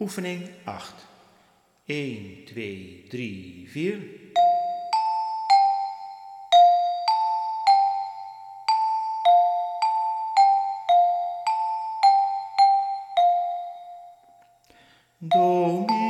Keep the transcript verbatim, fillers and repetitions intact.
Oefening acht. een, twee, drie, vier. Do, mi,